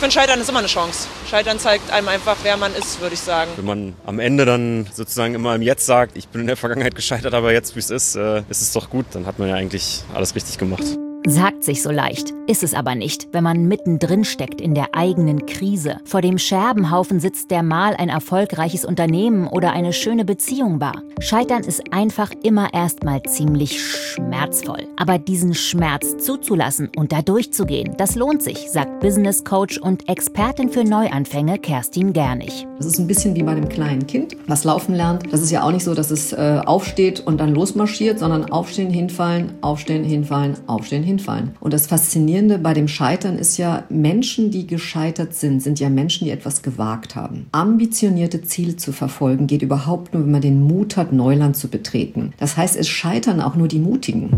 finde, Scheitern ist immer eine Chance. Scheitern zeigt einem einfach, wer man ist, würde ich sagen. Wenn man am Ende dann sozusagen immer im Jetzt sagt, ich bin in der Vergangenheit gescheitert, aber jetzt, wie es ist es doch gut, dann hat man ja eigentlich alles richtig gemacht. Sagt sich so leicht, ist es aber nicht, wenn man mittendrin steckt in der eigenen Krise. Vor dem Scherbenhaufen sitzt, der mal ein erfolgreiches Unternehmen oder eine schöne Beziehung war. Scheitern ist einfach immer erstmal ziemlich schmerzvoll. Aber diesen Schmerz zuzulassen und da durchzugehen, das lohnt sich, sagt Business Coach und Expertin für Neuanfänge Kerstin Gernig. Das ist ein bisschen wie bei einem kleinen Kind, was laufen lernt. Das ist ja auch nicht so, dass es aufsteht und dann losmarschiert, sondern aufstehen, hinfallen, aufstehen, hinfallen, aufstehen, hinfallen. Und das Faszinierende bei dem Scheitern ist ja, Menschen, die gescheitert sind ja Menschen, die etwas gewagt haben. Ambitionierte Ziele zu verfolgen geht überhaupt nur, wenn man den Mut hat, Neuland zu betreten. Das heißt, es scheitern auch nur die Mutigen.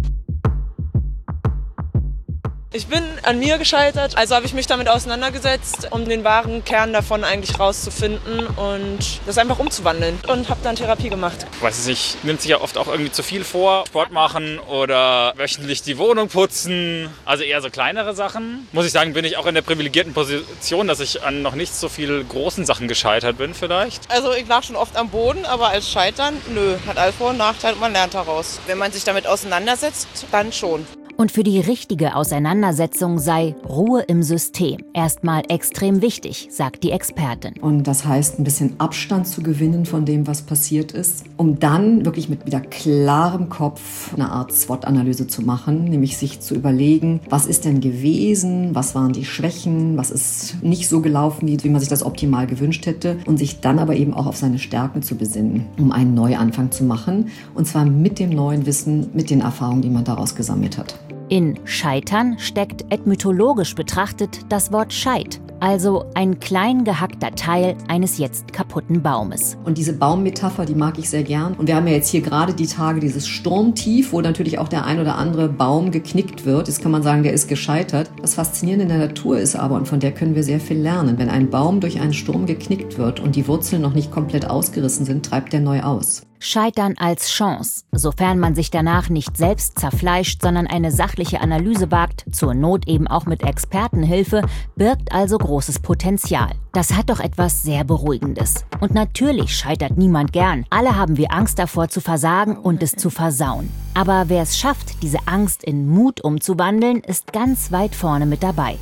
Ich bin an mir gescheitert, also habe ich mich damit auseinandergesetzt, um den wahren Kern davon eigentlich rauszufinden und das einfach umzuwandeln und habe dann Therapie gemacht. Ich weiß es nicht, nimmt sich ja oft auch irgendwie zu viel vor, Sport machen oder wöchentlich die Wohnung putzen, also eher so kleinere Sachen. Muss ich sagen, bin ich auch in der privilegierten Position, dass ich an noch nicht so viel großen Sachen gescheitert bin vielleicht. Also ich lag schon oft am Boden, aber als Scheitern, hat alles Vor- und Nachteile und man lernt daraus. Wenn man sich damit auseinandersetzt, dann schon. Und für die richtige Auseinandersetzung sei Ruhe im System erstmal extrem wichtig, sagt die Expertin. Und das heißt, ein bisschen Abstand zu gewinnen von dem, was passiert ist, um dann wirklich mit wieder klarem Kopf eine Art SWOT-Analyse zu machen, nämlich sich zu überlegen, was ist denn gewesen, was waren die Schwächen, was ist nicht so gelaufen, wie man sich das optimal gewünscht hätte und sich dann aber eben auch auf seine Stärken zu besinnen, um einen Neuanfang zu machen und zwar mit dem neuen Wissen, mit den Erfahrungen, die man daraus gesammelt hat. In Scheitern steckt etymologisch betrachtet das Wort Scheit, also ein klein gehackter Teil eines jetzt kaputten Baumes. Und diese Baummetapher, die mag ich sehr gern. Und wir haben ja jetzt hier gerade die Tage dieses Sturmtief, wo natürlich auch der ein oder andere Baum geknickt wird. Jetzt kann man sagen, der ist gescheitert. Das Faszinierende in der Natur ist aber, und von der können wir sehr viel lernen, wenn ein Baum durch einen Sturm geknickt wird und die Wurzeln noch nicht komplett ausgerissen sind, treibt der neu aus. Scheitern als Chance, sofern man sich danach nicht selbst zerfleischt, sondern eine sachliche Analyse wagt, zur Not eben auch mit Expertenhilfe, birgt also großes Potenzial. Das hat doch etwas sehr Beruhigendes. Und natürlich scheitert niemand gern. Alle haben wir Angst davor zu versagen und es zu versauen. Aber wer es schafft, diese Angst in Mut umzuwandeln, ist ganz weit vorne mit dabei.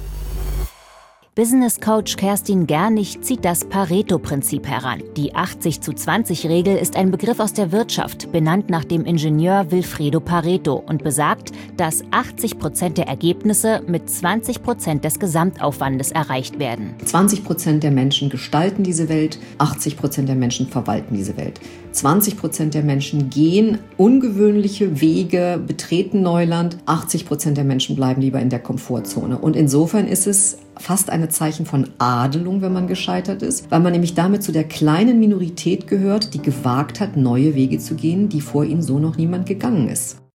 Business Coach Kerstin Gernig zieht das Pareto-Prinzip heran. Die 80-zu-20-Regel ist ein Begriff aus der Wirtschaft, benannt nach dem Ingenieur Vilfredo Pareto und besagt, dass 80% der Ergebnisse mit 20% des Gesamtaufwandes erreicht werden. 20% der Menschen gestalten diese Welt, 80% der Menschen verwalten diese Welt. 20% der Menschen gehen ungewöhnliche Wege, betreten Neuland, 80% der Menschen bleiben lieber in der Komfortzone. Und insofern ist es fast ein Zeichen von Adelung, wenn man gescheitert ist, weil man nämlich damit zu der kleinen Minorität gehört, die gewagt hat, neue Wege zu gehen, die vor ihnen so noch niemand gegangen ist.